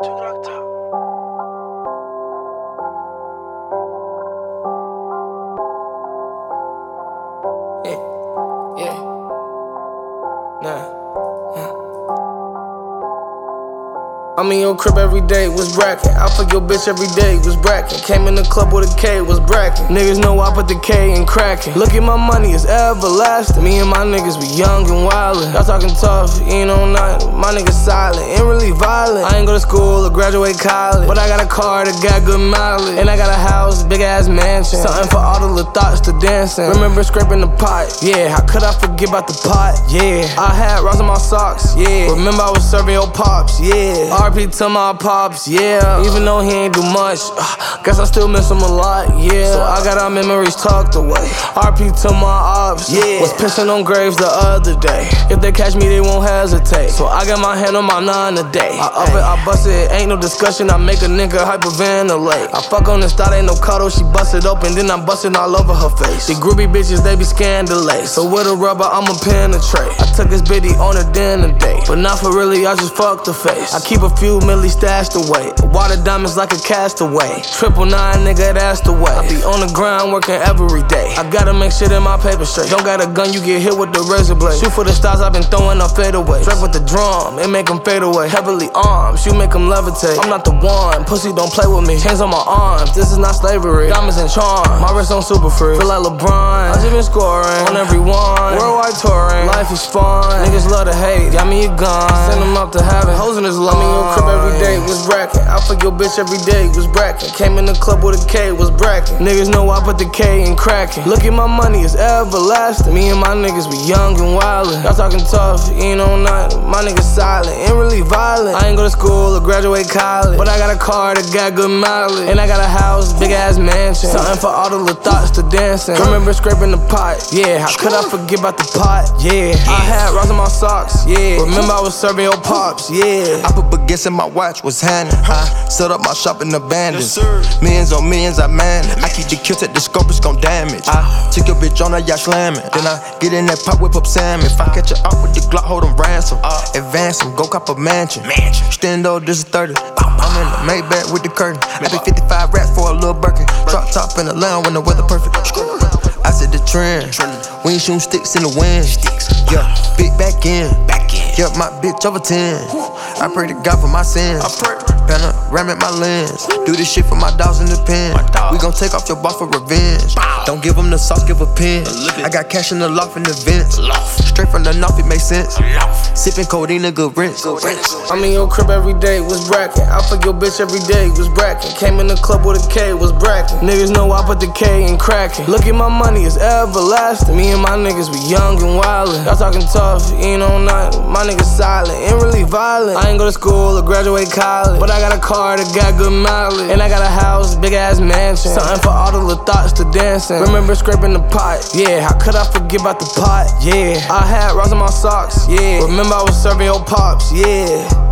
Yeah. Nah. I'm in your crib every day, was brackin'. I fuck your bitch every day, was brackin'. Came in the club with a K, was brackin'. Niggas know I put the K in crackin'. Look at my money, it's everlasting. Me and my niggas, we young and wildin'. Y'all talking tough, you ain't on nothing. My niggas silent, ain't really violent. I ain't go to school or graduate college, but I got a car that got good mileage. And I got a house, big ass mansion. Something for all the little thoughts to dancing. Remember scraping the pot, yeah. How could I forget about the pot, yeah. I had rocks in my socks, yeah. Remember I was serving your pops, yeah. RP to my pops, yeah. Even though he ain't do much, guess I still miss him a lot, yeah. So I got our memories tucked away. RP to my ops, yeah. Was pissing on graves the other day. If they catch me, they won't hesitate. So I got my hand on my 9 a day. I up it, I bust it, ain't no discussion. I make a nigga hyperventilate. I fuck on this thought, ain't no cuddle. She bust it open, then I'm busting all over her face. The groovy bitches, they be scandalous. So with a rubber, I'ma penetrate. I took this bitty on a dinner date, but not for really, I just fucked the face. I keep a few milli stashed away. Water diamonds like a castaway. 999, nigga, that's the way. I be on the ground working every day. I gotta make shit in my paper straight. Don't got a gun, you get hit with the razor blade. Shoot for the stars, I've been throwing up fadeaways. Strike with the drum, it make them fade away. Heavily armed, you make them levitate. I'm not the one, pussy don't play with me. Chains on my arms, this is not slavery. Diamonds and charm, my wrist on super free. Feel like LeBron, I just been scoring on everyone. Worldwide touring, life is fun. Niggas love to hate, got me a gun. Send them up to heaven, hoes in his lawn. I'm in your crib every day, was brackin'. I fuck your bitch every day, was brackin'. Came in the club with a K, was brackin'. Niggas know I put the K in crackin'. Look at my money, it's everlasting. Me and my niggas, we young and wildin'. Y'all talking tough, you ain't on nothing. My niggas silent, ain't really violent. I ain't go to school or graduate college, but I got a car that got good mileage. And I got a house, big ass mansion. Something for all the little thoughts to dancing. Remember scraping the pot, yeah. How could I forget about the pot, yeah. I had rocks in my socks, yeah. Remember I was serving your pops, yeah. I put baguettes in my watch, was handing. I set up my shop in abandoned. Millions on millions, I man it. I keep the kills at the scope, it's gon' damage. I took your bitch on a yacht slamming. Then I get in that pot, whip up salmon. If I catch her out with the Glock, hold them ransom. Advance them, go cop a mansion. Stand up, this is 30. I'm in the Maybach with the curtain. I pay 55 rats for a little Birkin. Drop top in the lounge when the weather perfect. I said the trend. We ain't shooting sticks in the wind. Yeah, big back in. Yeah, my bitch over 10. I pray to God for my sins. Panoramic my lens. Do this shit for my dogs in the pen. We gon' take off your boss for revenge. Don't give them the sauce, give a pin. I got cash in the loft in the vents. Straight from the north, it makes sense. Sippin' codeine, a good rinse. I'm in your crib every day, was brackin'. I fuck your bitch every day, was brackin'. Came in the club with a K, was brackin'. Niggas know I put the K in crackin'. Look at my money, it's everlasting. Me and my niggas, we young and wildin'. Y'all talking tough, you ain't on nothing. My niggas silent, ain't really violent. I ain't go to school or graduate college, but I got a car that got good mileage. And I got a house, big ass mansion. Something for all the little thoughts to dancing. Remember scraping the pot, yeah. How could I forget about the pot, yeah. I had rocks in my socks, yeah. Remember I was serving your pops, yeah.